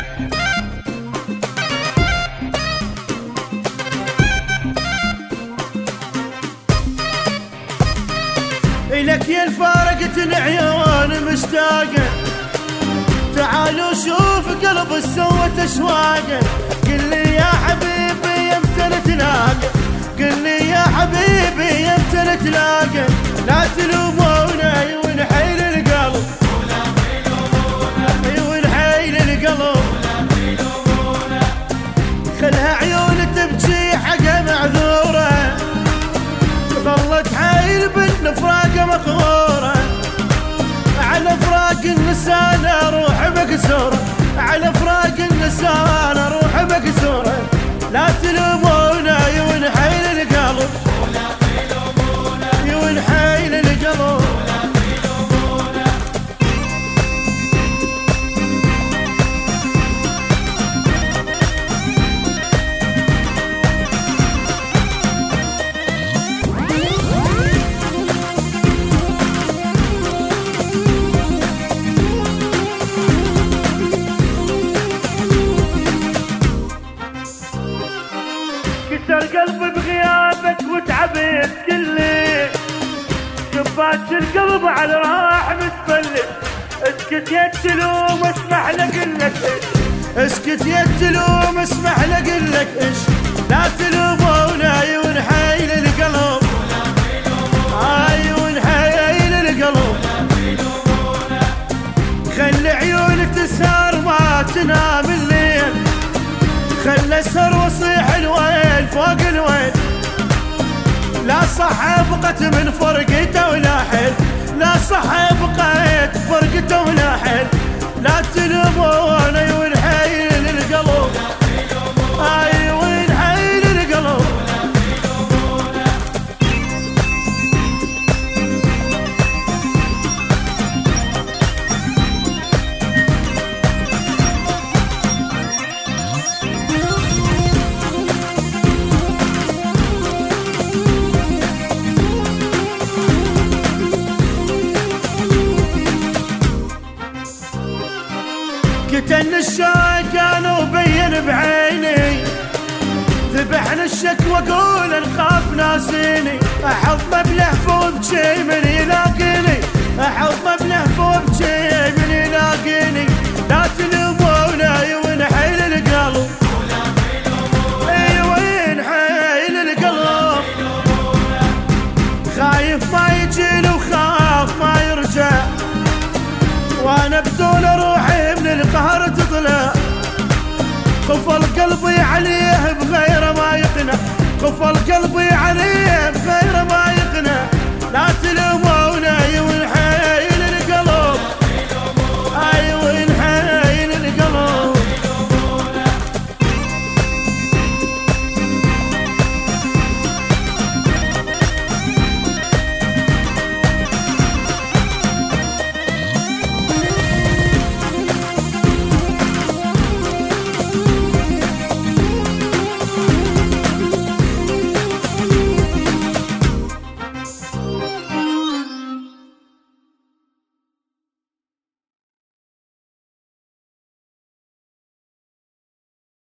إلك يا الفارقة العيون مشتاقة، تعالوا شوف قلب سوت اشواقه. قل لي يا حبيبي يمتى نتلاقى، قل لي يا حبيبي يمتى نتلاقى. لا تلومونا ونحيل القلب، ونحيل القلب. خلها عيون تبكي حقها معذوره، ظلت حيل بالفراق مقهوره. على فراق النسان اروح مكسوره، على فراق النسان اروح مكسوره. لا تلومونا ونحيل القلب، ونحيل القلب. كسر قلبي بغيابك وتعبت كلي، شباك القلب على راح متفلت. اسكت يا تلوم اسمح لك قلك ايش، اسكت يا تلوم اسمح لك قلك ايش. لا تلومونا ونحيل القلب، هاي ونحيل القلب. خلي عيونك تسهر ما تنام الليل، خلى السر وصيح الويل فوق الويل. لا صح بقت من فرقته ولا حيل، لا صح بقيت فرقته ولا حيل. لا تلومونا ونحيل القلب، اي ونحيل القلب. كتن الشوق كانوا بين بعيني، ذبحنا الشكوى قول نخاف ناسيني. احط بلهف وبشي من يلاقيني، احط بلهف وبشي من يلاقيني. لا تلومونا ونحيل القلب، اي ونحيل القلب. خايف ما يجي وخاف ما يرجع، وانا بدون روحي من القهر تطلع. خف قلبي عليه بغير ما يقنع، خف قلبي عليه بغير ما يقنع. لا تلوموا